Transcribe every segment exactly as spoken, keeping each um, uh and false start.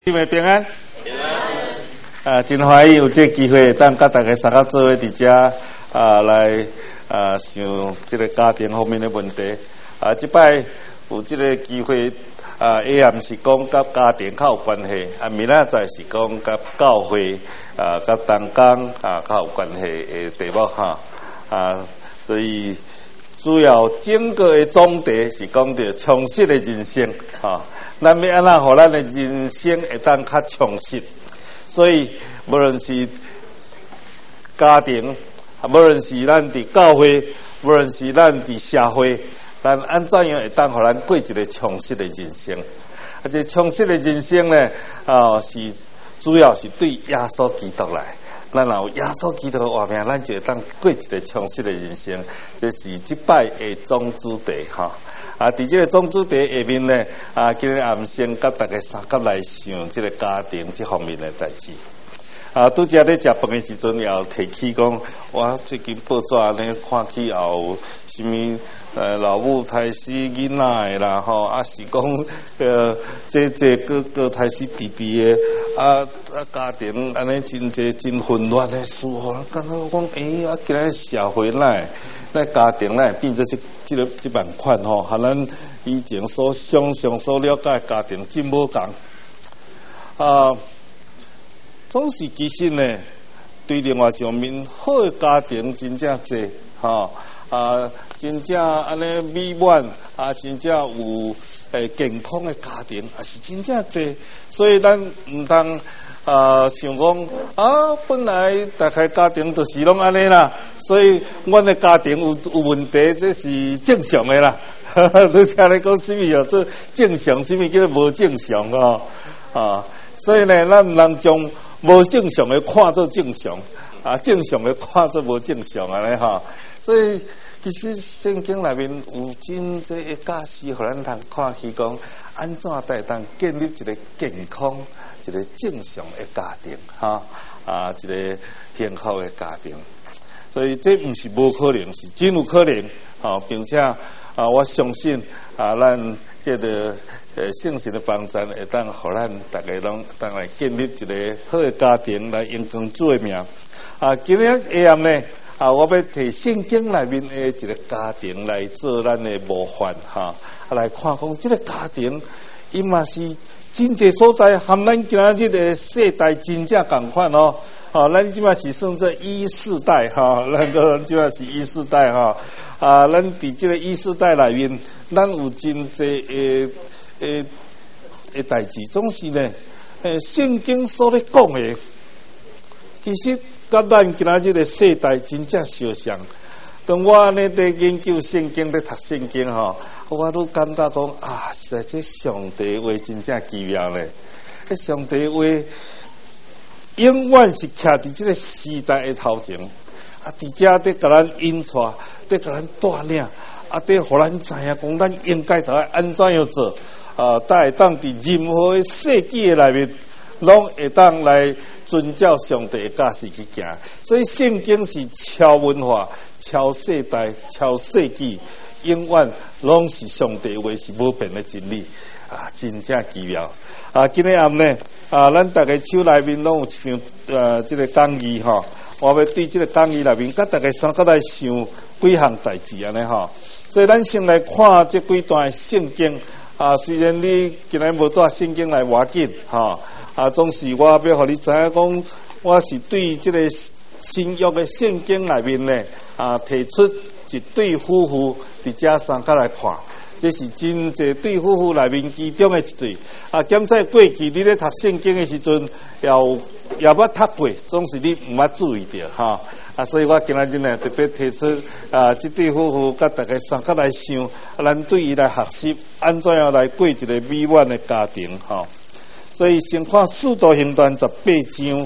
你们平安？ 平安。 啊，真欢喜有这个机会，当甲大家三个做伙伫遮啊来啊想这个家庭方面的问题。啊，这摆有这个机会啊，下暗是讲甲家庭较有关系，啊，明仔载是讲甲教会啊、甲同工啊较有关系的题目哈啊，所以主要整个的总题是讲到充实的人生哈。咱要安怎，互咱的人生会当较充实？所以无论是家庭，无论是咱伫教会，无论是咱伫社会，咱安怎样会当互咱过一个充实的人生？而且充实的人生呢，啊、呃、是主要是对耶稣基督来。咱若有耶稣基督的画面，咱就会当过一个充实的人生。这是即摆的总主题哈。啊，伫即个总主题下面呢，啊，今日暗先甲大家三甲来想即个家庭即方面的代志。啊，拄则咧食饭的时阵，也有提起讲，我最近报纸咧看起也有什么呃老母胎死囡仔的啦，吼，啊是讲呃这这个个胎死弟弟的，啊啊家庭安尼真济真混乱的事，吼，感觉讲诶，啊今日社会内，咱家庭内变做即即个即万款吼，和咱以前所想象所了解的家庭真无共啊。总是其实呢，对另外一方面，好的家庭真正多，吼啊，真正安尼美满啊，真正有诶健康的家庭，也是真正多。所以咱唔通啊想讲啊，本来大概家庭就是拢安尼啦，所以阮的家庭有有问题，这是正常的啦。你听咧讲什么哦？这正常，什么叫做无正常哦？啊，所以呢，咱唔通将无正常的看作正常，啊，正常的看作无正常安尼哈。所以其实圣经内面有真济个假使，互咱通看起讲，安怎才当建立一个健康、一个正常的家庭哈啊，一个幸福的家庭。所以这毋是无可能，是真有可能啊，并且啊，我相信啊，咱这个。呃，圣神的帮助会当互咱大家拢当来建立一个好的家庭，来荣光主的名。啊，今日下暗呢，啊，我要摕圣经内面的一个家庭来做咱的模范哈、啊，来看讲这个家庭，伊嘛是真济所在，和咱今仔日的世代真正共款哦。啊，咱即嘛是算做一世代哈，咱个即嘛是一世代哈。啊，咱伫这个一世代内面，咱有真济诶。诶，诶，代志总是呢，诶，圣经所咧讲的，其实甲咱今仔日的世代真正相像。当我呢在研究圣经、咧读圣经吼，我都感觉讲啊，实在这上帝话真正奇妙咧。迄上帝话永远是徛伫这个时代的头前，啊，伫遮伫甲咱引带，伫甲咱带领，啊，伫互咱知影讲，咱应该着安怎样做。啊，才会当伫任何的世纪的内面，拢会当来遵照上帝的教示去行。所以圣经是超文化、超世代、超世纪，永远拢是上帝话，是无变的真理啊！真正奇妙啊！今日暗呢啊，咱大家手内面拢有一张呃，这个讲义哈。我要对这个讲义内面，甲大家三个来想几项代志安尼哈。所以咱先来看这几段圣经。啊，虽然你今日无带圣经来要紧，哈，啊，总是我要互你知影讲，我是对这个新约的圣经内面呢，啊，提出一对夫妇伫遮三角来看，这是真济对夫妇内面其中的一对。啊，检在过去你咧读圣经的时阵，也有也捌读过，总是你毋捌注意到，哈。啊，所以我今仔日呢特别提出啊，这对夫妇甲大家三角来想，咱对伊来学习，安怎样来过一个美满的家庭哈。所以先看《使徒行传》十八章，《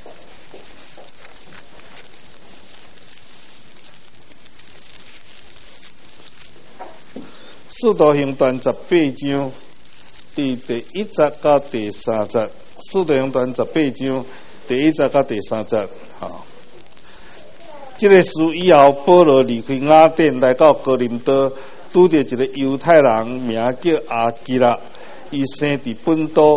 使徒行传》十八章第第一节到第三节，《使徒行传》十八章第一节到第三节哈。这个事以后，保罗离开雅典，来到哥林多，拄着一个犹太人，名叫阿基拉，伊生伫本都，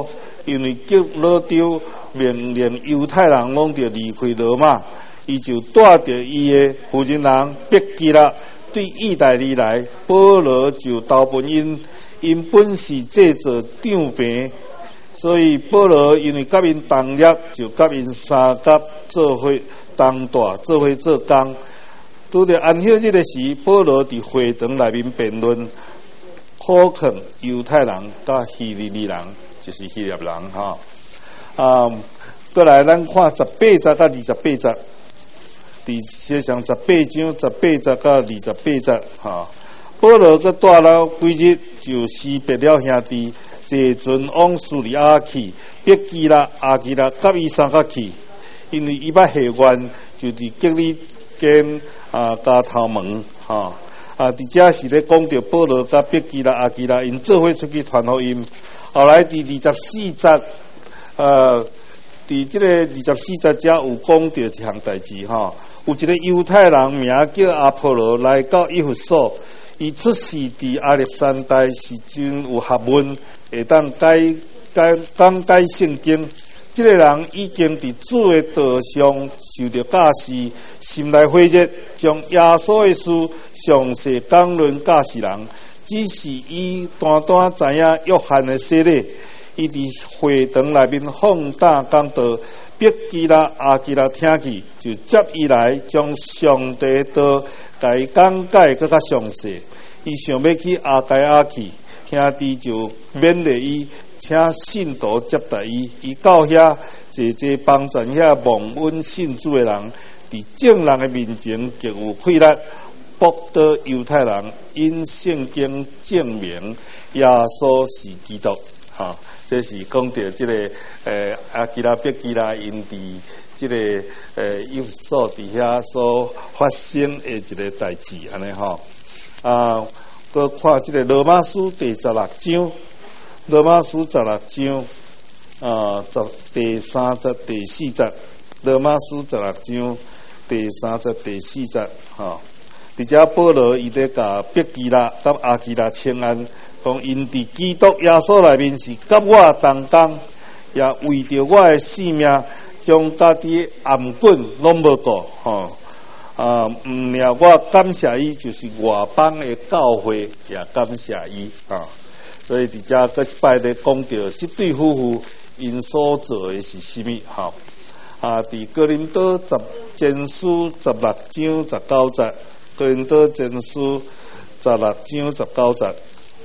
因为吉罗丢命令犹太人拢着离开罗马，伊就带着伊的负责人别基拉对意大利来，保罗就投奔因，因本是制作长平。所以保罗因为甲因同业，就甲因三甲做伙同大，做伙做工。拄着安息日的时，保罗伫会堂内面辩论，苛刻犹太人甲希利尼人，就是希腊人哈。啊，过来咱看十八节甲二十八节，伫写上十八章十八节甲二十八节哈。保羅佮帶了幾日，就辭別了兄弟。坐船往敘利亞去，別基拉、亞基拉甲伊三個去，因為伊捌下願，就佇吉利間啊加頭門哈啊，佇遮是咧講到保羅甲別基拉、亞基拉因做伙出去傳福音。後來佇二十四節，呃，佇即個二十四節遮有講到一項代志哈，有一個猶太人名叫阿波羅來到以弗所。伊出世佇亞歷山大，是真有學問，會當解解講解聖經。這個人已經佇主的道上受到教示，心內火熱，將耶穌的事詳細講論教示人。只是伊單單知影約翰的洗禮，伊佇會堂內面放膽講道，別基拉、亞基拉聽去，就接伊來將上帝道甲伊講解更較詳細。伊想要去亞該亞去，兄弟就勉勵伊，請信徒接待伊。伊到遐坐坐幫助遐蒙恩信主的人，佇眾人的面前極有氣力，博得猶太人因聖經證明耶穌是基督。哈、哦，這是講到即個誒亞基拉、別基拉因佇即個誒以弗所佇遐所發生的一個代志，安尼吼。啊，閣看即個羅馬書第十六章，羅馬書十六章啊，十第三節第四節，羅馬書十六章第三節第四節，吼。而且保羅伊咧甲別基拉甲亞基拉請安，講因佇基督耶穌內面是甲我同工，也為着我的性命，將家己頷頸攏無顧，吼。啊，唔了，我感謝伊，就是外邦的教會也感謝伊啊。所以佇遮閣一擺咧講到，即對夫婦因所做的是啥物？哈啊，佇哥林多十前書十六章十九節，哥林多前書十六章十九節。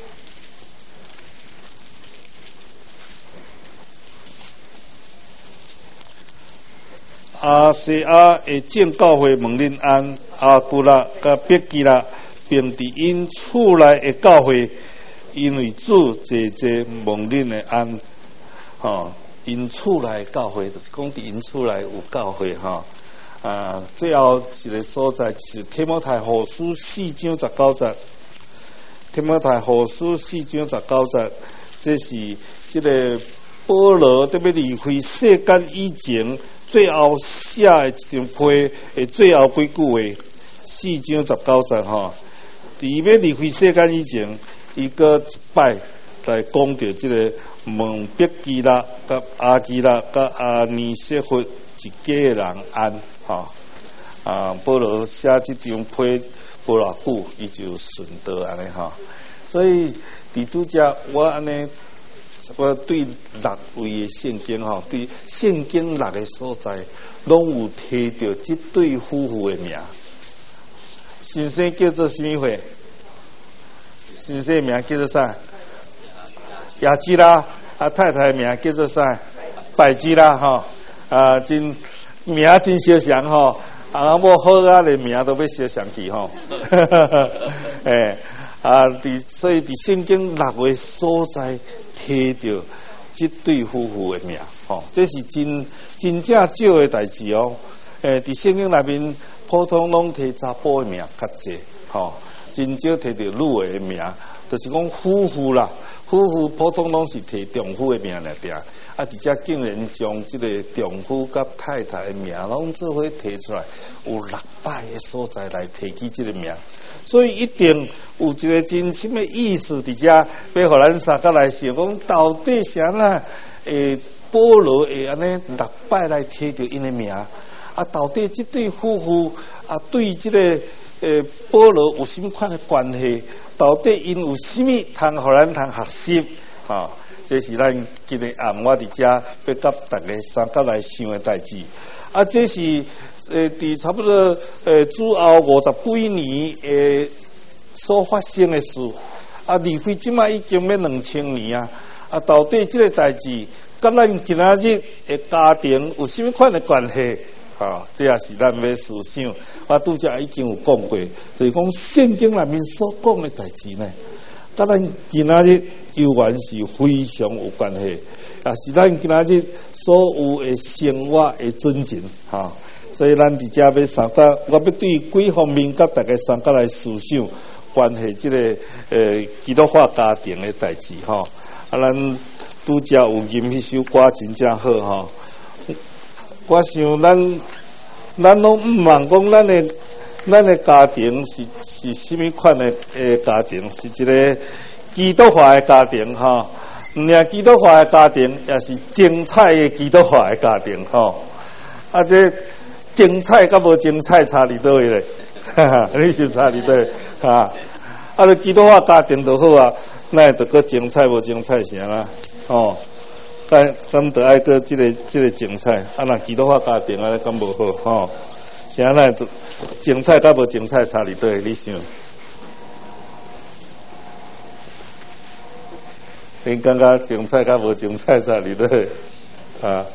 亞細亞的眾教會問恁安，亞古拉甲別基拉，並佇因厝內的教會，因為主謝謝問恁的安。吼，因厝內教會就是講佇因厝內有教會吼。啊，最後一個所在就是提摩太後書四章十九節，提摩太後書四章十九節，這是這個保羅特別離開世間以前。最後寫的一張批的最後幾句話，四章十九節吼。佇要離開世間以前，伊閣一擺來講到即個問別基拉、甲亞基拉、甲亞尼色弗一家的人安吼。啊，保羅寫即張批無偌久，伊就順道安尼吼。所以佇拄遮我安尼。我對六位的聖經吼，對聖經六個所在，攏有提到這對夫婦的名。先生叫做什麼會？先生名叫做啥？亞基拉。啊，太太名叫做啥？百基拉吼。啊，真名真相像吼。啊，某好啊，連名都要相像去吼。誒。啊，佇所以佇聖經六個所在提到即對夫婦的名，吼、哦，這是真真正少的代志哦。誒，佇聖經內面普通攏提查甫的名較濟，吼、哦，真少提到女的名， 就是讲夫妇啦，夫妇普通拢是提丈夫的名来定，啊，而且竟然将这个丈夫甲太太的名拢做伙提出来，有六百个所在来提起这个名，所以一定有一个真深的意思伫遮，要互咱三个来想讲，到底是安那诶？保罗会安尼六摆来提着因的名，啊，到底这对夫妇啊对这个诶保罗有什么款的关系？到底因有什么通互咱通学习？啊，这是咱今日暗我伫遮要甲大家三甲来想的代志。啊，这是诶伫差不多诶主后五十几年诶所发生的事。啊，离开即摆已经要两千年啊！啊，到底这个代志？甲咱今仔日的家庭有什么款的关系？啊，这也是咱要思想。我拄则已经有讲过，就是讲圣经内面所讲的代志呢，甲咱今仔日犹原是非常有关系，也是咱今仔日所有的生活的准则。哈、啊，所以咱伫遮要三甲，我要对几方面甲大家三甲来思想关系这个呃基督化家庭的代志。哈、啊，啊咱。拄则有吟迄首歌真正好吼，我想咱咱拢毋茫讲咱的咱的家庭是是什么款的诶家庭，是一个基督化的家庭吼，毋仅基督化的家庭，也是精彩的基督化的家庭吼。啊，这精彩甲无精彩差伫倒位咧？哈哈，你是差伫倒啊？啊，你基督化家庭就好啊，那会得个精彩无精彩是安啦？哦，但咱得爱个这个这个精彩，啊那基督化家庭啊，咁无好吼。啥那精彩甲无精彩差伫倒？你想？你感觉精彩甲无精彩差伫倒？啊？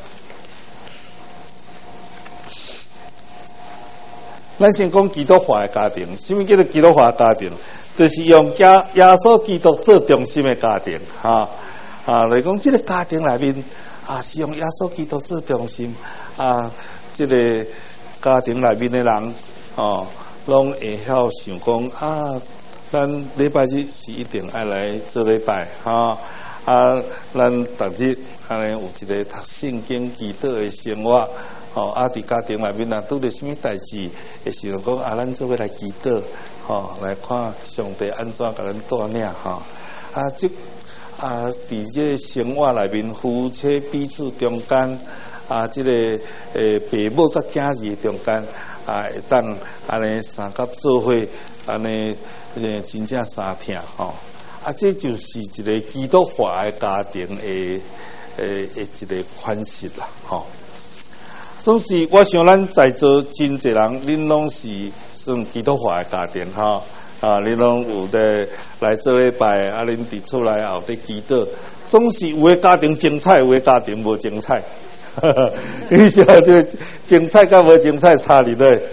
咱先讲基督化的家庭，什么叫做基督化家庭？就是用耶耶稣基督做中心的家庭，哈。啊，来讲，这个家庭内面啊，是用耶稣基督做中心啊，这个家庭内面的人哦，拢会晓想讲啊，咱礼拜日是一定爱来做礼拜哈啊，咱逐日安尼有一个读圣经祈祷的生活哦，啊，伫家庭内面啊，拄着什么代志，会想讲啊，咱做伙来祈祷，吼、哦，来看上帝安怎甲咱带领哈啊，即。啊，伫这个生活内面，夫妻彼此中间啊，这个诶父母甲囝儿中间啊，会当安尼三甲做伙，安尼诶真正三听吼。啊，这就是一个基督化的家庭诶诶诶一个款式啦，吼。总是我想咱在座真侪人，恁拢是算基督化的家庭吼。啊，你拢有在来做礼拜，啊，恁伫厝内后伫祈祷，总是有的家庭精彩，有的家庭无精彩。你晓这精彩甲无精彩差伫咧？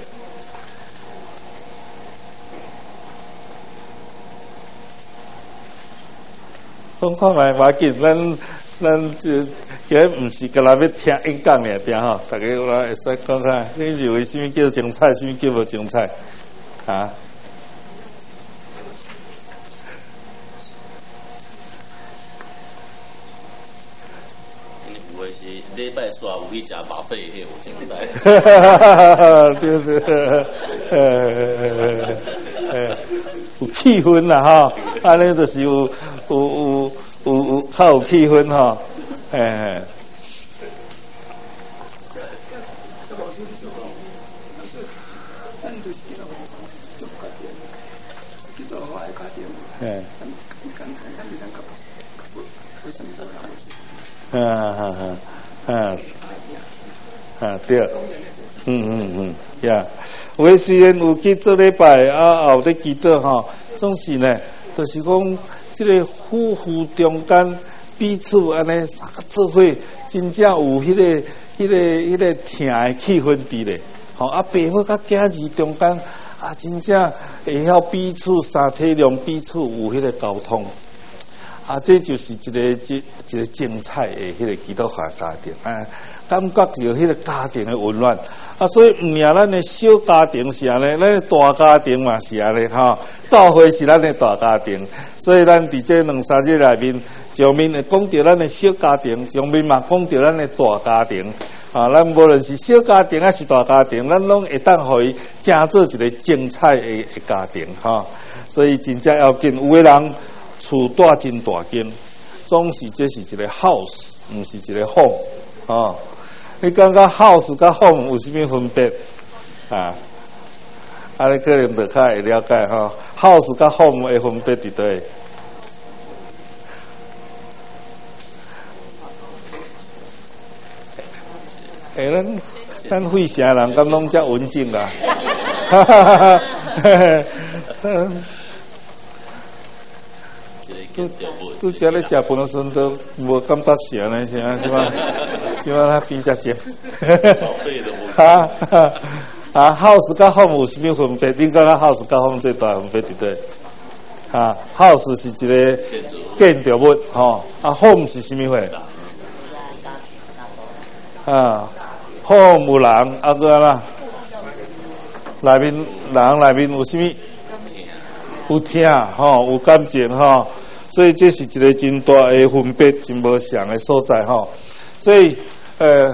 讲看卖要紧，咱咱这今日毋是干那要听演讲尔，听吼，大家来会使讲看，你认为什么叫精彩，什么叫无精彩？啊？ 是礼拜煞有去食麻烦迄有精彩。 对对，呃呃，有气氛啦哈，安尼就是有有有有有较有气氛哈，诶。嗯。啊啊啊啊啊对，嗯嗯嗯呀，我虽然有去做礼拜啊，后伫祈祷吼，总是呢，就是讲这个夫妇中间彼此安尼三个做伙，真正有迄、那个、迄、那个、迄、那个疼的气氛伫咧。吼啊，爸母甲囝儿中间啊，真正会晓彼此三体谅，彼此有迄个沟通。 啊，这就是一个一一个精彩的迄个基督化家庭啊，感觉到迄个家庭的温暖啊，所以毋命咱的小家庭是安尼，咱的大家庭嘛是安尼哈，教会是咱的大家庭，所以咱伫这两三日内面，上面会讲到咱的小家庭，上面嘛讲到咱的大家庭啊，咱无论是小家庭还是大家庭，咱拢会当互伊成做一个精彩的家庭哈，所以真正要紧，有的人厝大真大间，总是这是一个 house， 毋是一个 home 啊。你感觉 house 甲 home 有啥物分别啊？啊，你可能就较会了解哈。house 甲 home 的分别伫倒？诶，咱咱费城人敢拢遮文静啦？哈哈哈哈哈！拄拄则咧食饭的时阵都无感觉是安尼，是安是嘛？是嘛？他比较精。哈哈啊 ，house 甲 home 有啥物分别？恁感觉 house 甲 home 最大分别伫倒？啊 ，house 是一个建筑物，吼、啊 ，home 是啥物货？啊 ，home 有人，啊个啦，内面人内面有啥物？有听，吼，有感情，吼。所以这是一个真大的分别，真无相的所在吼。所以，呃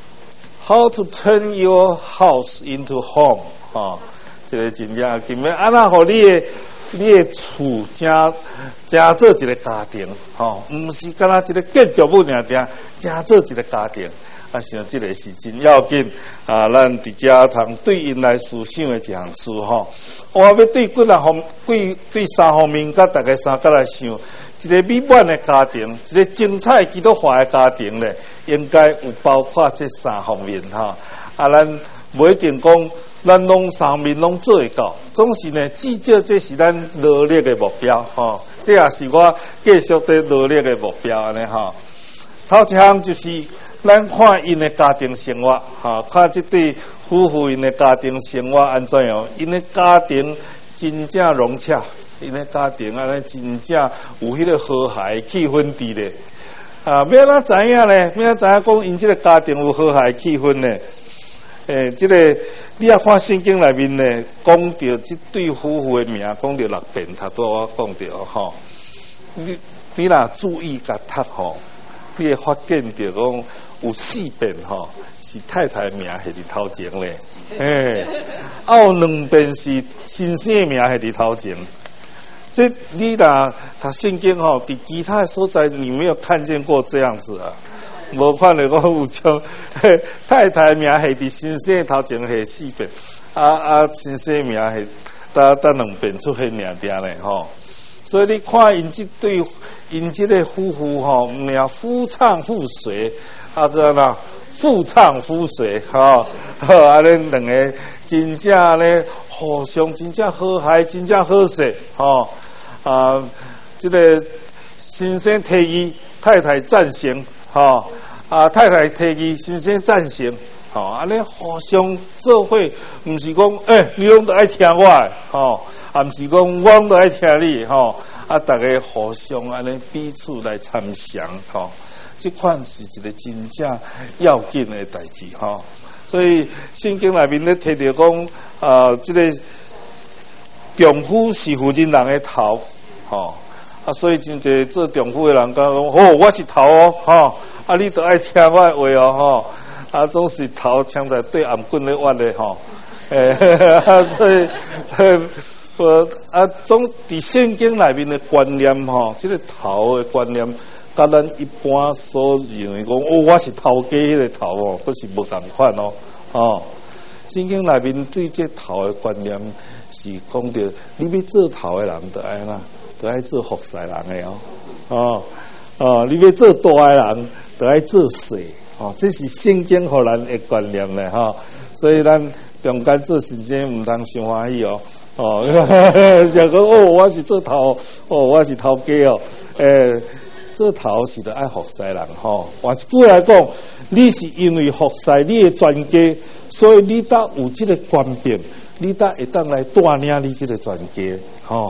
，how to turn your house into home 吼，这个真正紧要。安那互你的你的厝正正做一个家庭吼，毋是干那一个建筑物尔定，正做一个家庭。啊，像这个是真要紧啊！咱伫遮通对因来思想的一项事吼。我要对几项方，对对三方面，甲大家三甲来想，一个美满的家庭，一个精彩基督化的家庭咧，应该有包括这三方面哈。啊，咱不一定讲，咱拢三面拢做会到，总是呢，至少这是咱努力的目标吼。这也是我继续在努力的目标安尼吼。头一项就是。咱看因的家庭生活，哈，看这对夫妇因的家庭生活安怎样？因的家庭真正融洽，因的家庭安尼真正有迄个和谐气氛伫咧。啊，要哪知影咧？要哪知影讲因这个家庭有和谐气氛咧？诶、欸，这个你也看圣经内面咧，讲到这对夫妇的名，讲到六遍，他都我讲到吼。你你若注意甲读吼，你会发现到讲。有四遍吼是太太名系伫头前咧，诶，啊有两遍是先生名系伫头前。这你若读圣经吼，伫其他的所在你没有看见过这样子啊？无看到讲有将太太名系伫先生头前系四遍，啊啊先生名系得得两遍出现两点咧吼。所以你看因这对因这个夫妇吼，名夫唱妇随。啊，这啦，妇唱妇随，哈，好，安尼两个真正咧，互相真正和谐，真正和谐，吼，啊，这个先生提议，太太赞成，吼，啊，太太提议，先生赞成，吼，安尼互相做伙，毋是讲，诶、欸，你拢都爱听我的，吼，啊，毋是讲我拢都爱听你，吼，啊，大家互相安尼彼此来参详，吼。这款是一个真正要紧的代志哈，所以圣经内面咧提到讲，啊，这个丈夫是妇人人的头，吼，啊，所以真侪做丈夫的人讲讲，哦，我是头哦，吼，啊，你都爱听我的话哦，吼，啊，总是头像在对暗棍咧挖的吼，诶，所以，呃，啊，总伫圣经内面的观念吼，这个头的观念。甲咱一般所认为讲，哦，我是头家迄个头哦，佫是无共款哦，哦，圣经内面对这头的观念是讲到，你要做头的人，就爱哪，就爱做服侍人的哦，哦，哦，你要做大的人，就爱做细，哦，这是圣经互咱的观念咧，哈，所以咱中间做事情毋通伤欢喜哦，哦，就讲哦，我是做头，哦，我是头家哦，诶、欸。做头是得爱服侍人吼，换一句来讲，你是因为服侍你的全家，所以你得有这个权柄，你得会当来带领你这个全家吼。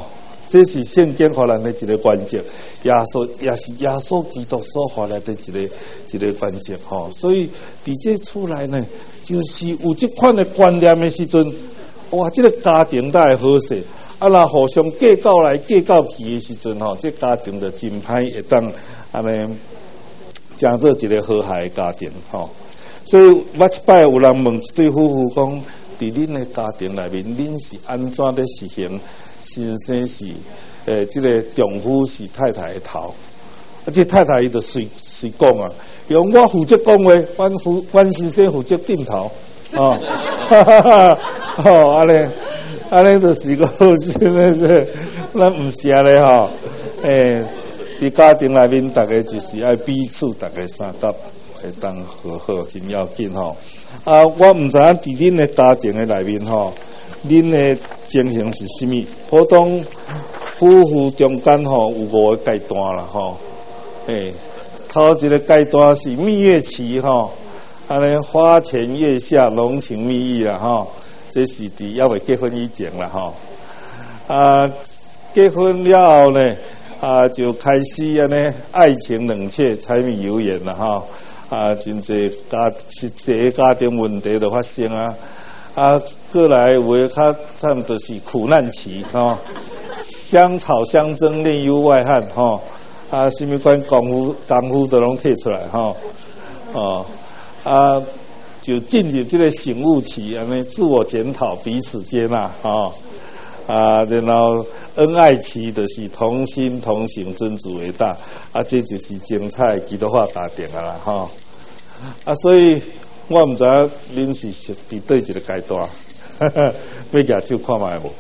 这是圣经给咱的一个原则，耶稣也是耶稣基督所给咱的一个一个原则吼。所以伫这厝内呢，就是有这款的观念的时阵，哇，这个家庭才会和谐。啊，若互相计较来计较去的时阵吼，这家庭就真歹会当安尼成做一个和谐的家庭吼。所以捌一摆有人问一对夫妇讲，伫恁的家庭内面，恁是安怎咧实行先生是诶，这个丈夫是太太的头，啊，这太太伊就随随讲啊，用我负责讲话，阮夫阮先生负责点头，哦，哈哈哈，哦，安尼。安尼就是个，真的是，咱唔是安尼吼。诶，伫家庭内面，大家就是爱彼此，大家三角会当和好，真要紧吼。啊，我唔知影伫恁的家庭的内面吼，恁的情形是甚物？普通夫妇中间吼有五个阶段啦吼。诶，头一个阶段是蜜月期吼，安尼花前月下，浓情蜜意啦吼。这是伫还未结婚以前啦吼，啊，结婚了后呢，啊就开始安尼爱情冷却，柴米油盐啦吼，啊真侪家实际家庭问题就发生啊，啊过来有诶较差不多是苦难期吼，相吵相争，内忧外患吼，啊什么款功夫功夫都拢摕出来吼，哦啊。就进入这个醒悟期，安尼自我检讨，彼此接纳啊啊，然后恩爱期就是同心同行，尊主为大啊，这就是精彩基督化家庭啊啦哈啊，所以我唔知恁是伫对一个阶段，要举手看卖无？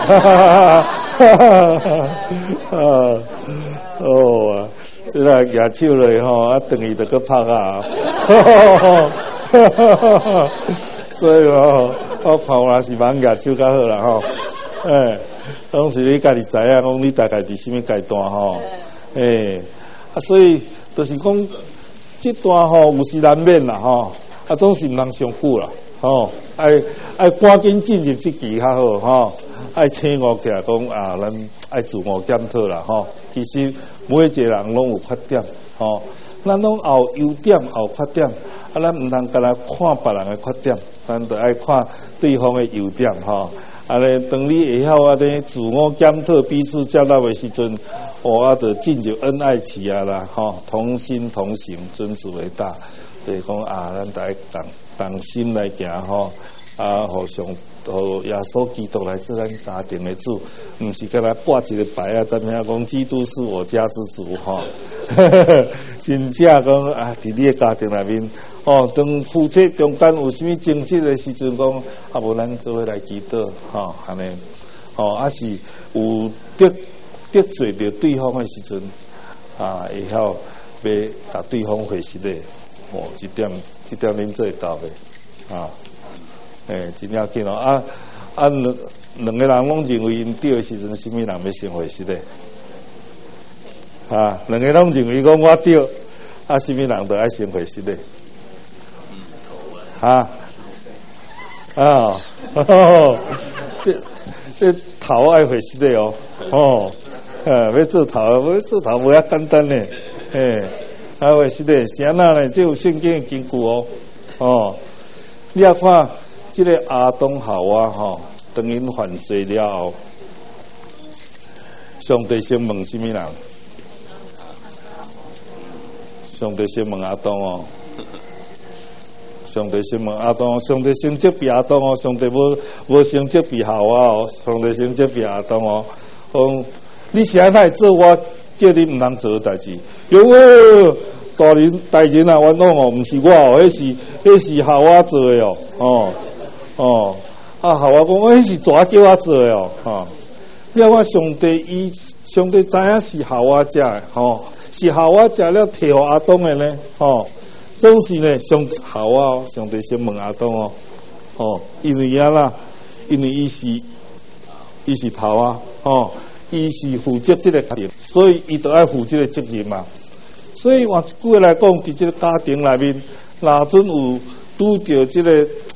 啊哦啊，这个举手咧吼，啊，等于就搁拍啊。哈哈哈哈所以哦，我看我是忙举手较好啦吼。诶，当时你家己知影，讲你大概伫什么阶段吼？诶，啊，所以就是讲，这段吼有时难免啦吼，啊，总是毋通上久啦，吼，爱爱赶紧进入这期较好吼，爱醒悟起来讲啊，咱爱自我检讨啦吼。其实每一个人拢有缺点吼，咱拢有优点，也有缺点。啊，咱唔通干来看别人的缺点，咱就爱看对方的优点吼。安尼，当你会晓安尼自我检讨、彼此接纳的时阵，哦，啊，就进入恩爱期啊啦，吼，同心同行，尊主为大。就是讲啊，咱就爱同同心来行吼，啊，互相互耶稣基督来做咱家庭的主，唔是干来挂一个牌啊，踮遐讲基督是我家之主吼。真正讲啊，伫你的家庭内面，哦，当夫妻中间有啥物争执的时阵，讲啊，无咱做伙来祈祷，吼，安尼，哦，啊是有得得罪着对方的时阵，啊，会晓要甲对方回实的，哦，这点这点恁做会到的，啊，诶，真要紧哦，啊啊两两个人拢认为因对的时阵，什么人要先回实的？啊，两个拢认为讲我对，啊，什么人都爱先回实的，啊啊，哦、这这头爱回实的哦，哦，啊，要做头，要做头无遐简单呢，诶，爱回实的，是安那呢？这有圣经的根据哦，哦，你要看这个亚当夏娃吼，当因犯罪了后，上帝先问什么人？上帝先问亚当哦，上帝先问亚当，上帝先责备亚当哦，上帝无无先责备夏娃哦，上帝先责备亚当哦，讲你是安怎做我叫你毋通做的代志？哟，大人大人啊，冤枉哦，毋是我哦，迄是迄是夏娃做的哦，哦哦，啊夏娃讲，迄是蛇叫我做的哦，哈、哦，你看上帝伊上帝知影是夏娃食的，吼、哦。是夏娃食了摕互亚当的呢，吼、哦，总是呢上夏娃哦，上帝先问亚当哦，哦，因为啊啦，因为伊是伊是头啊，哦，伊是负责这个家庭，所以伊就爱负这个责任嘛。所以换一句话来讲，伫这个家庭内面，哪阵有拄着这个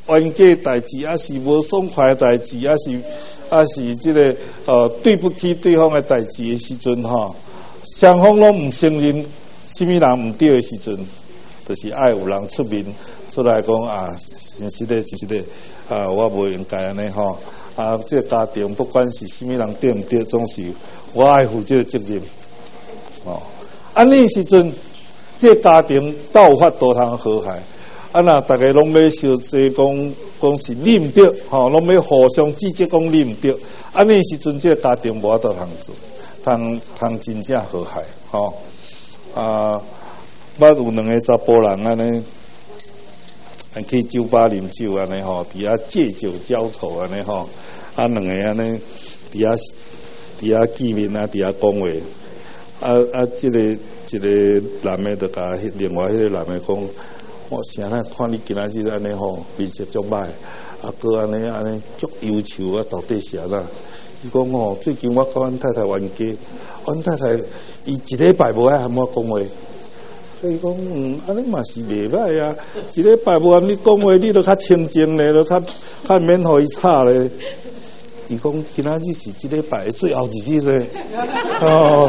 冤家代志，还是无爽快代志，还是还是这个呃对不起对方的代志的时阵吼，双方拢唔承认什么人唔对的时阵，就是爱有人出面出来讲啊，真实的真实的啊，我无应该安尼吼啊，这个家庭不管是什么人对唔对，总是我爱负这个责任哦。安尼时阵，这个家庭斗法都通和谐。啊，那大家拢要相济讲讲是你唔对，吼，拢要互相指责讲你唔对。安尼时阵，这个家庭无法度通做，通通真正和谐，吼。啊，捌有两个查甫人安尼，去酒吧啉酒安尼吼，伫遐借酒浇愁安尼吼，啊，两个安尼伫遐伫遐见面啊，伫遐讲话，啊啊，这个一个男的就甲另外迄个男的讲。我啥呢？看你今仔日安尼吼，面色足歹，啊，搁安尼安尼足忧愁啊，到底是安怎？伊讲吼，最近我甲阮太太冤家，阮太太伊一礼拜无爱和我讲话，伊讲嗯，安尼嘛是袂歹啊，一礼拜无和你讲话，你都较清静咧，都较较免互伊吵咧。伊讲今仔日是一礼拜最后一日咧，哦。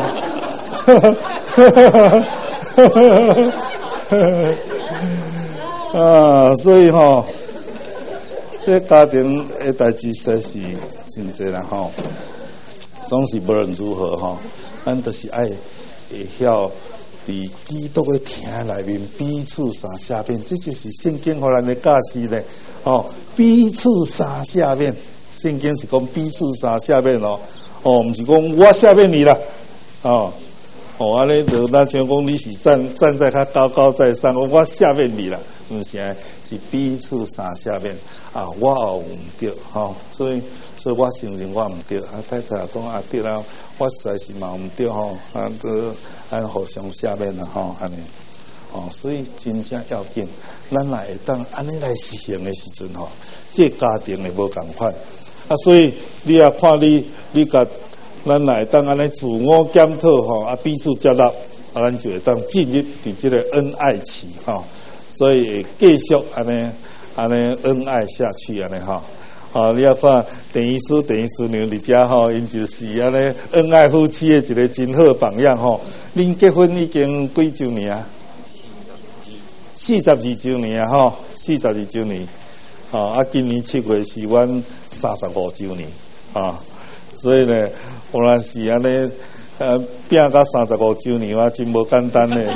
啊，所以吼，这家庭的代志实在是真济啦吼，总是无论如何吼，咱都是爱会晓伫基督的厅内面彼此相赦免，这就是圣经互咱的教示咧。哦，彼此相赦免，圣经是讲彼此相赦免哦，哦，唔是讲我赦免你啦，哦。哦，安尼就咱像讲你是站站在他高高在上，我下面你啦，唔是啊，是彼此相赦免啊，我也有唔对，吼、哦，所以所以我承认我唔对，啊太太讲啊对啦，我实在是嘛唔对吼，啊都按互相赦免啦吼，安尼，哦，所以真正要紧，咱若会当安尼来实行的时阵吼，这家庭会无共款，啊，所以你也看你你甲。咱来当安尼自我检讨吼，啊彼此接纳，啊咱就会当进入伫这个恩爱期吼，所以继续安尼安尼恩爱下去安尼吼，哦你要看电医师电医师娘伫遮吼，因就是安尼恩爱夫妻的一个真好榜样吼。恁结婚已经几周年啊？四十二周年啊吼，四十二周年，哦啊今年七月是阮三十五周年啊。所以呢，我若是安尼，呃，拼到三十五周年啊，真无简单呢。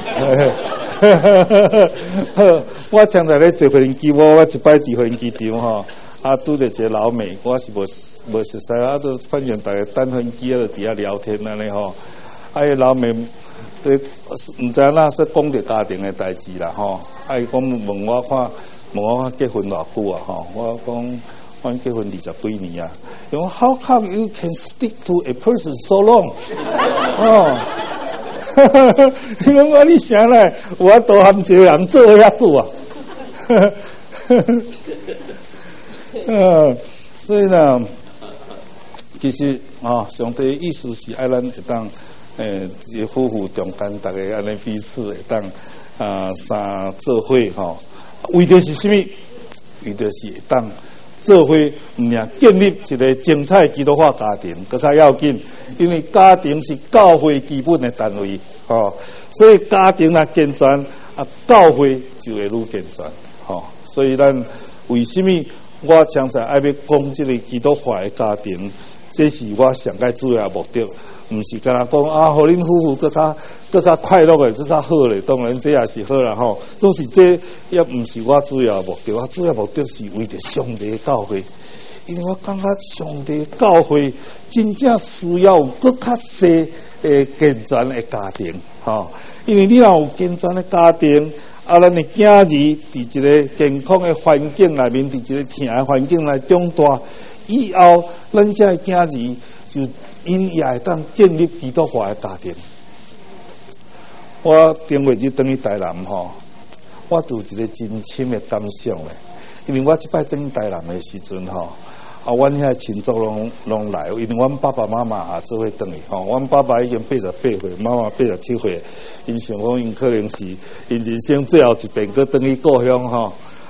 我常在咧坐飞机，我我一摆伫飞机场吼，啊，拄着一个老美，我是无无熟悉啊，都反正大家等飞机啊，伫遐聊天安尼吼。啊，迄老美，对，毋知哪说讲着家庭的代志啦吼。啊，伊讲问我看，问我看结婚偌久啊吼，我讲。阮结婚二十几年啊，用 How come you can speak to a person so long？ 哦，因为我你啥来，我都含一个人做遐久啊，嗯，所以呢，其实啊，上帝意思是爱咱会当诶，夫妇中间大家安尼彼此会当啊三做伙吼，为的是什么？为的是会当。做伙唔呀建立一个精彩基督化家庭，更较要紧，因为家庭是教会基本的单位，哦，所以家庭若健全，啊，教会就会愈健全，哦，所以咱为什么我常常爱要讲这个基督化的家庭，这是我上个主要的目的，唔是干那讲啊，互恁夫妇更较更较快乐的，更较好咧，当然这也是好啦吼。总是这也唔是我主要的目的，我主要目的是为着上帝的教会，因为我感觉上帝的教会真正需要更较侪诶健全的家庭，吼。因为你若有健全的家庭，啊，咱的囝儿伫一个健康的环境内面，伫一个听的环境内长大，以后咱这囝儿就因也会当建立基督化的家庭。我顶月日等去台南吼，我有一个真深的感想咧，因为我即摆等去台南的时阵吼，啊，阮遐亲族拢拢来，因为阮爸爸妈妈也做伙等去吼，阮爸爸已经八十八岁，妈妈八十七岁，因想讲因可能是因人生最后一遍，搁等去故乡吼，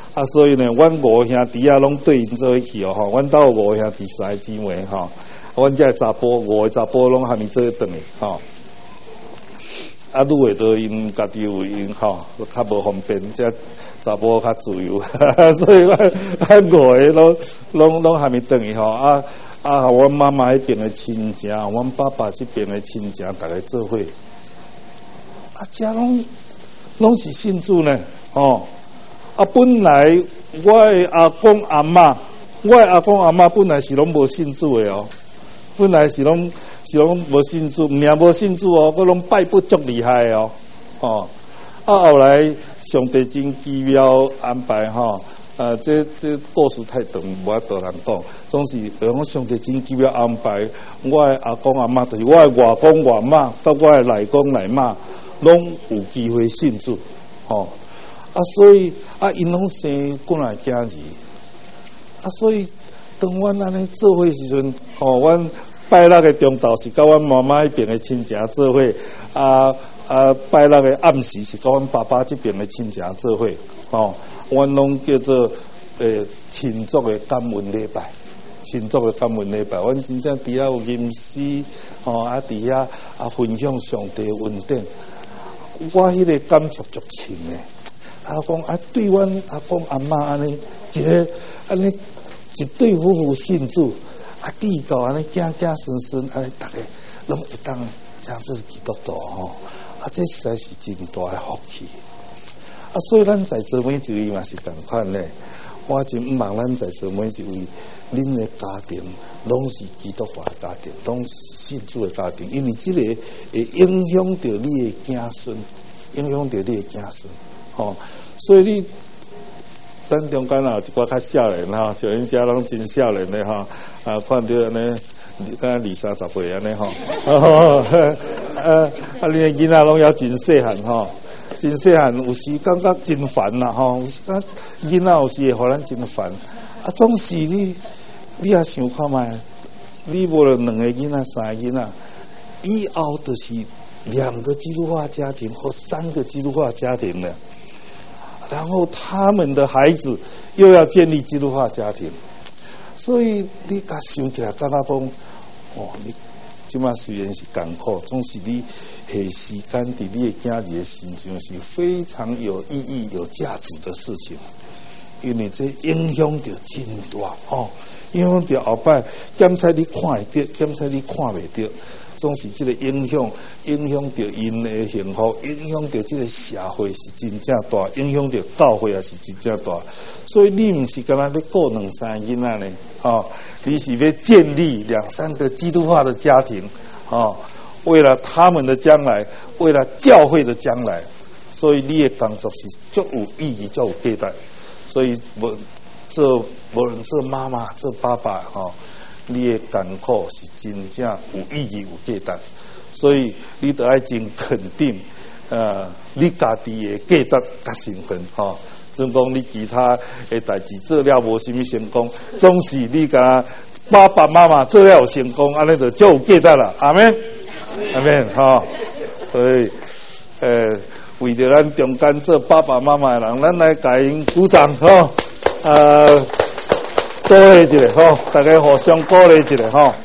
啊，所以呢，阮五兄弟啊，拢对因做伙去哦，吼，阮兜五兄弟三个姊妹吼，阮遮查甫五个查甫拢还没做伙转去吼。啊，愈会到因家己有因吼，较无方便，遮查甫较自由，所以阮阮五个拢拢拢还没转去吼。啊啊，阮妈妈迄边的亲戚，阮爸爸这边的亲戚，大家做伙。啊，遮拢拢是信主呢，吼。啊，本来我的阿公阿嬷，我的阿公阿嬷本来是拢无信主的哦，本来是拢是拢无信主，毋但无信主哦，佮拢拜不足厉害的哦，哦，啊后来上帝真奇妙安排吼，啊这这故事太长，无法度人讲，总是讲上帝真奇妙安排，我的阿公阿嬷，就是我的外公外嬷，甲我的内公内嬷，拢有机会信主，吼。啊，所以啊，因拢生过来囝儿，啊，所以当阮安尼做伙时阵，吼、哦，阮拜六的中昼是甲阮妈妈迄边的亲戚做伙，啊啊，拜六的暗时是甲阮爸爸这边的亲戚做伙，吼、哦，阮拢叫做诶亲族的感恩礼拜，亲族的感恩礼拜，阮真正伫遐有吟诗，吼、哦，啊伫遐啊分享上帝的恩典，我迄个感触足深诶。啊，讲啊，对阮阿公阿嬷安尼，一个安尼一对夫妇信主，啊，地到安尼囝囝孙孙安尼，大家拢会当这样子基督徒吼，啊，这实在是真大的福气。啊，所以咱在座每一位嘛是同款咧，我真毋望咱在座每一位，恁的家庭拢是基督化的家庭，拢是信主的家庭，因为这个会影响到你的子孙，影响到你的子孙。哦，所以你咱中间啊有一寡较少年哈，像恁遮拢真少年的哈，啊，看到安尼，敢若二三十岁安尼吼，啊，啊，恁的囡仔拢要真细汉吼，真细汉，有时感觉真烦啦吼，有时感囡仔有时会互咱真烦，啊，总是你你也想看觅，你无了两个囡仔、三个囡仔，以后就是两个基督化家庭或三个基督化家庭了。然后他们的孩子又要建立基督化家庭，所以你甲想起来，感觉讲，哦，你即马虽然是艰苦，总是你下时间伫你的囝儿的身上是非常有意义、有价值的事情，因为这影响着真大哦，影响着后摆检测你看会到，检测你看袂到。总是这个影响，影响到因的幸福，影响到这个社会是真正大，影响到教会也是真正大。所以你唔是干那咧顾两三个囡仔呢，哦，你是要建立两三个基督化的家庭，哦，为了他们的将来，为了教会的将来，所以你的工作是足有意义、足有价值。所以无做无论做妈妈、做爸爸，哦。你的艰苦是真正有意义、有价值，所以你得爱真肯定，呃，你家己的价值甲身份，吼、哦。总讲你其他的代志做了无什么成功，总是你甲爸爸妈妈做了有成功，安尼就足有价值啦。阿们，阿们，吼。所以，呃，为着咱中间做爸爸妈妈的人，咱来甲因鼓掌，吼、哦，呃。鼓励一下吼，大家互相鼓励一下吼。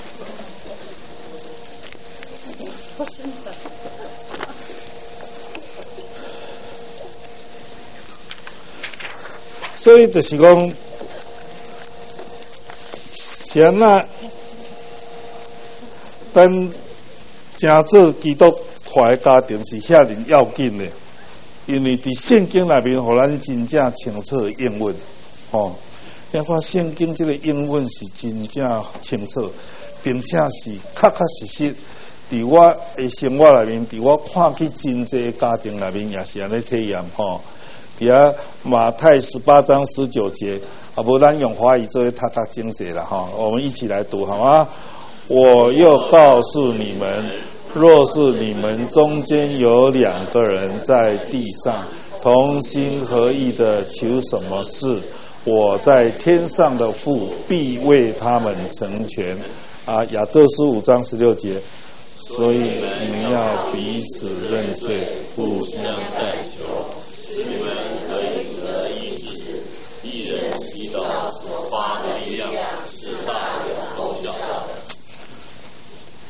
所以就是讲，是安那，咱正做基督化的家庭是遐尼要紧的，因为伫圣经内面，互咱真正清楚的应允，吼。你看圣经这个英文是真正清楚，并且是确确实实伫我的生活内面，伫我看去真济家庭内面也是安尼体验吼。伫遐马太十八章十九节，啊，无咱用华语做为读读经节啦吼，我们一起来读好吗？我又告诉你们，若是你们中间有两个人在地上同心合意的求什么事，我在天上的父必为他们成全。啊，雅各书五章十六节，所以你们要彼此认罪，互相代求， 你们可以合一致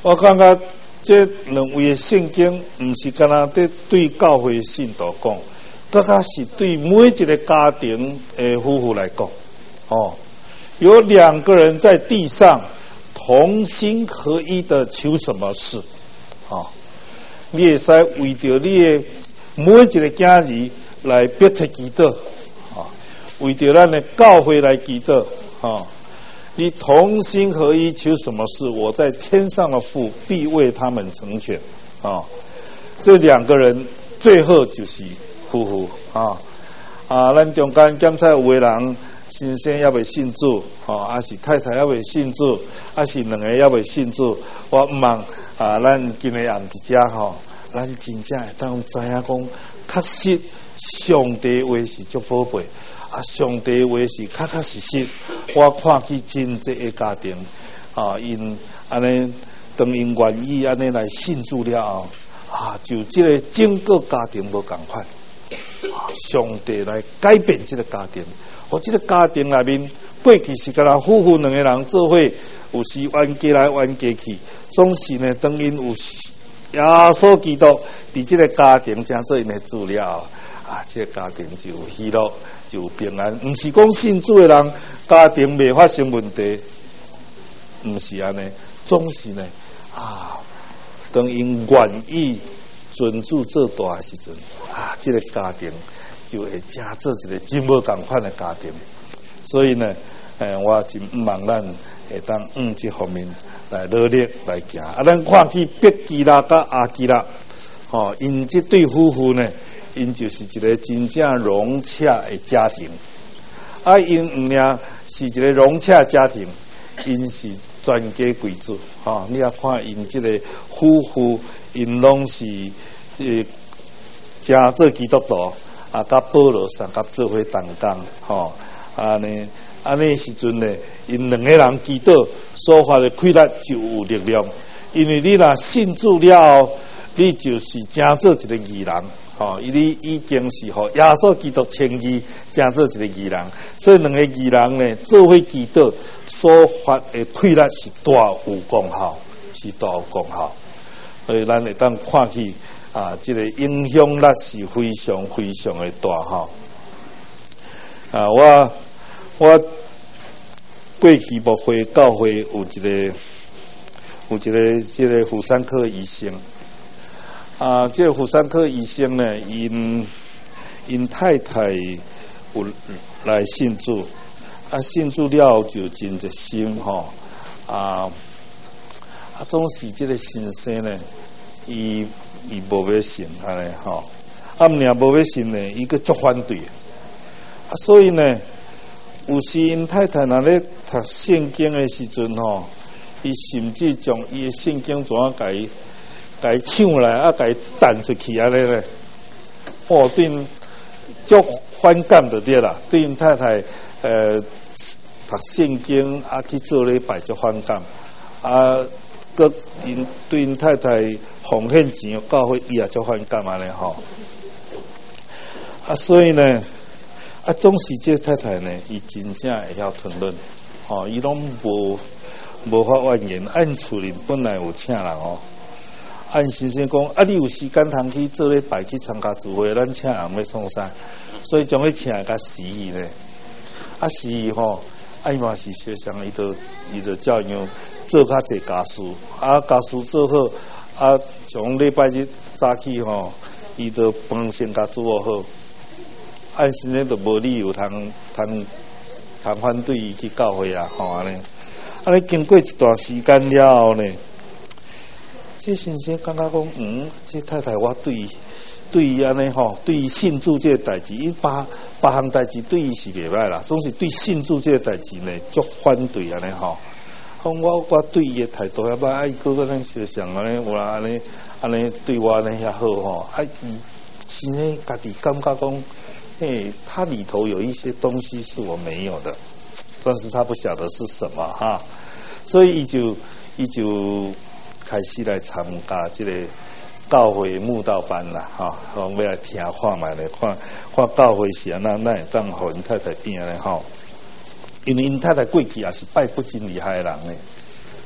我感觉这两位的圣经，唔是干那在对教会信徒讲，更加是对每一个家庭的夫妇来讲。哦，有两个人在地上同心合一的求什么事，哦，你会使为着你的每一个家人来迫切祈祷，啊，为着咱的教会来祈祷，啊，你同心合一求什么事，我在天上的父必为他们成全，啊，这两个人最后就是夫妇，啊啊，咱中间检测有的人先生也未信主，吼，还是太太也未信主，还是两个也未信主，我毋望啊，咱今日暗伫遮吼，咱真正会当知影讲，确实上帝话是足宝贝，啊，上帝话是确确实实，我看去真济个家庭，啊，因安尼当因愿意安尼来信主了后，啊，就即个整个家庭无共款，啊，上帝来改变即个家庭。我这个家庭内面，过去是干那夫妇两个人做伙，有时冤家来冤家去，总是呢，当因有耶稣基督伫这个家庭成做因的主了，啊，这个家庭就有喜乐，就有平安。唔是讲信主的人家庭未发生问题，唔是安尼，总是呢，啊，当因愿意尊主做大的时阵，啊，这个家庭就会成做一个真无共款的家庭，所以呢，诶，我真毋望咱会当往这方面来努力来行。啊，咱看去别基拉甲阿基拉，吼、哦，因这对夫妇呢，因就是一个真正融洽的家庭。啊，因毋领是一个融洽家庭，因是全家贵族，吼、哦，你也看因这个夫妇，因拢是诶，真做基督徒。啊，甲保罗三甲做伙同工，吼，安尼安尼时阵呢，因两个人祈祷所发的气力就有力量。因为你若信主了后，你就是真做一个义人，吼，你已经是互耶稣基督称义，真做一个义人。所以两个义人呢，做伙祈祷所发的气力是大有功效，是大有功效。所以咱会当看去。啊，这个影响力是非常非常的大哈！啊，我我过去牧会教会有一个有一个这个妇产科医生啊，这个妇产科医生呢，因因太太有来信主，啊，信主了后就真热心哈啊啊，总是这个先生呢，伊。伊无要信安尼吼，啊，毋然无要信呢，伊个足反对，啊，所以呢，有时因太太若咧读圣经的时阵吼，伊甚至将伊的圣经怎啊甲伊甲伊抢来，啊，甲伊弹出去安尼咧，哦，对因足反感就对啦，对因太太呃读圣经啊去做礼拜足反感，啊。个因对因太太奉献钱教会，伊也足反感安尼吼。啊，所以呢，啊，总是这太太呢，伊真正会晓吞忍，吼，伊拢无无法怨言。按厝里本来有请人哦，按先生讲，啊，你有时间通去做礼拜去参加聚会，咱请人要创啥？所以将伊请甲死伊呢。啊，死伊吼，啊伊嘛是小上伊都伊就照样。做较济家事，啊，家事做好，啊，从礼拜日早起吼，伊就饭先甲煮好，按时呢就无理由通通通反对伊去教会啊，吼安尼，安尼经过一段时间了后呢，这先生感觉讲，嗯，这太太我对伊对伊安尼吼，对伊信主这个代志，伊别别项代志对伊是袂歹啦，总是对信主这个代志呢，足反对安尼吼。我我对伊的态度遐歹，啊，伊个个咱小想安尼，有人安尼安尼对我安尼遐好吼，啊，伊现在家己感觉讲，嘿，他里头有一些东西是我没有的，但是他不晓得是什么哈，所以伊就伊就开始来参加这个教会慕道班啦，哈，我要来听看卖咧，看看教会是安那那当互因太太变咧吼。因为因太太过去也是拜不真厉害的人呢，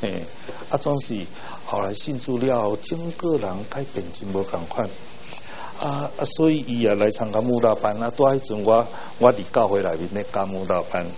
嘿，啊，总是后来信主了，整个人改变真无共款。啊啊，所以伊也来参加慕道班啊。拄迄阵我我伫教会内面咧教慕道班，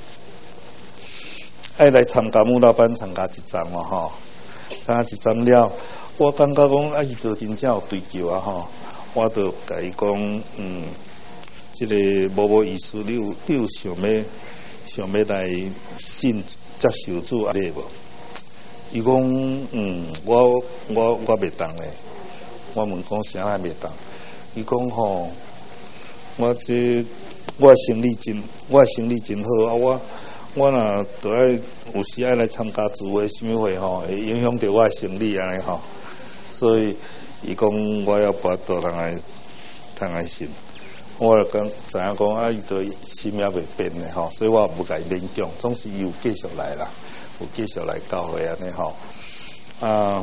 爱来参加慕道班，参加一站嘛吼，参加一站了，我感觉讲啊，伊就真正有追求啊吼，我就甲伊讲，嗯，即、这个无无意思，你有你有想要想要来信接受主啊？你无？伊讲，嗯，我我我袂当咧。我问讲啥也袂当？伊讲吼，我这我生理真我生理真好啊！我我若都爱有时爱来参加聚会、什么会吼，会影响到我生理安尼吼。所以伊讲我要跋倒通来通来信，我就讲知影讲啊，伊都心也袂变的吼，所以我无甲伊勉强，总是伊有继续来啦，有继续来教会安尼吼啊。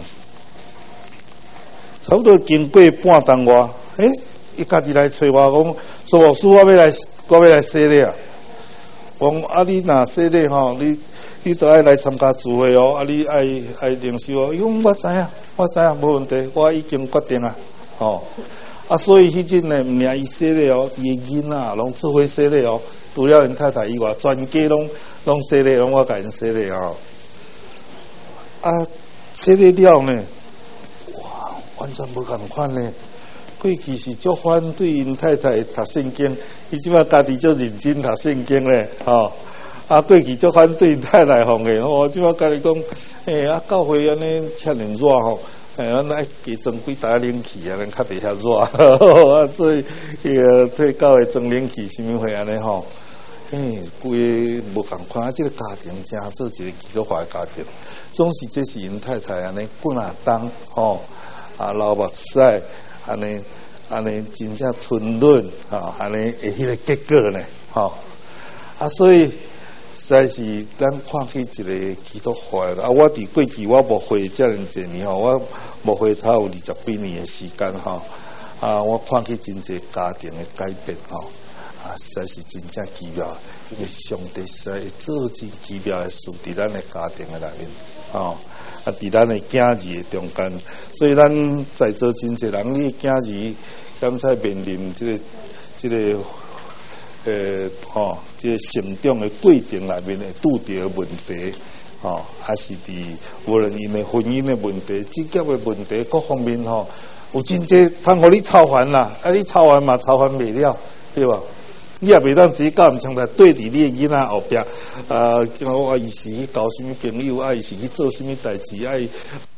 差不多经过半冬外，诶，伊家己来找我讲，苏牧师，我要来，我要来洗礼啊！讲啊，你若洗礼吼，你你都爱来参加聚会哦，啊，你爱爱领受哦。伊讲我知影，我知影，无问题，我已经决定啊，吼、哦。啊，所以迄阵呢，毋领伊洗礼哦，伊的囡仔拢做伙洗礼哦，除了因太太以外，全家拢拢洗礼，拢我甲因洗礼哦。啊，洗礼了呢？完全无共款呢。过去是足反对因太太读圣经，伊即摆家己足认真读圣经咧，吼、哦。啊，过去足反对因太太放的，吼、哦。即摆家己讲，诶、欸，啊，教会安尼遮尔热吼，诶、欸，咱爱加装几台冷气啊，咱较袂遐热，啊，所以伊个对教会装冷气，什么会安尼吼？诶，规个无共款，啊，即、这个家庭真做一个基督化的家庭，总是这是因太太安尼滚啊当吼。啊，老目屎，安尼安尼真正吞润，哈，安尼会迄个结果呢，吼、啊，所以实在是咱看起一个基督化啊，我伫过去我无会遮尔济年吼，我无会差有二十几年的时间吼，啊，我看起真济家庭的改变吼，啊，实在是真正奇妙，因为上帝实在会做真奇妙的事伫咱的家庭的内面，吼。啊，伫咱的囝儿的中间，所以咱在座真侪人，你囝儿敢在面临即、这个、即、这个、呃，吼、哦，即、这个成长的过程内面会拄着问题，吼、哦，还是伫无论因的婚姻的问题、职业的问题各方面吼、哦，有真侪通互你操烦啦，啊，你操烦嘛，操烦袂了，对吧？你也袂当自己教毋像在对伫你的囡仔后壁，啊，我伊是去交什么朋友，啊，伊是去做什么代志，啊，